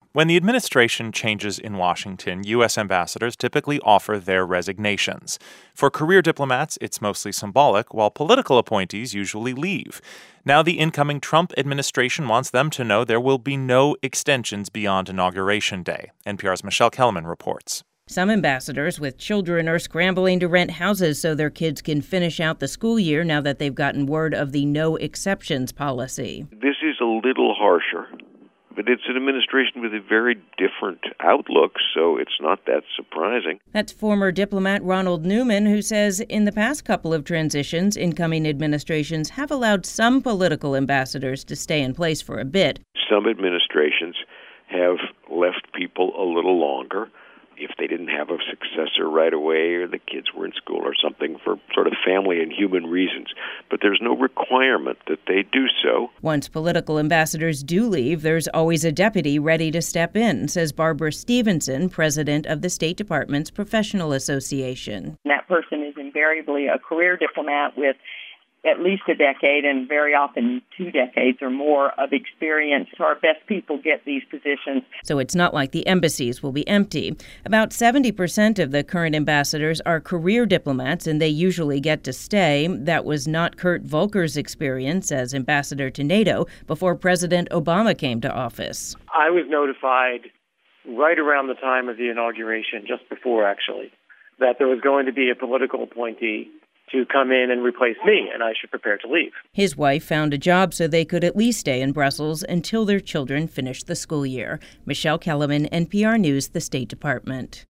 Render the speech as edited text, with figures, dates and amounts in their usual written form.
When the administration changes in Washington, U.S. ambassadors typically offer their resignations. For career diplomats, it's mostly symbolic, while political appointees usually leave. Now the incoming Trump administration wants them to know there will be no extensions beyond Inauguration Day. NPR's Michelle Kellerman reports. Some ambassadors with children are scrambling to rent houses so their kids can finish out the school year now that they've gotten word of the no exceptions policy. This is a little harsher, but it's an administration with a very different outlook, so it's not that surprising. That's former diplomat Ronald Newman, who says in the past couple of transitions, incoming administrations have allowed some political ambassadors to stay in place for a bit. Some administrations have left people a little longer if they didn't have a successor right away or the kids were in school or something for sort of family and human reasons. But there's no requirement that they do so. Once political ambassadors do leave, there's always a deputy ready to step in, says Barbara Stevenson, president of the State Department's Professional Association. That person is invariably a career diplomat with at least a decade and very often 2 decades or more of experience. So our best people get these positions. So it's not like the embassies will be empty. About 70% of the current ambassadors are career diplomats, and they usually get to stay. That was not Kurt Volker's experience as ambassador to NATO before President Obama came to office. I was notified right around the time of the inauguration, just before actually, that there was going to be a political appointee to come in and replace me, and I should prepare to leave. His wife found a job so they could at least stay in Brussels until their children finished the school year. Michelle Kellerman, NPR News, the State Department.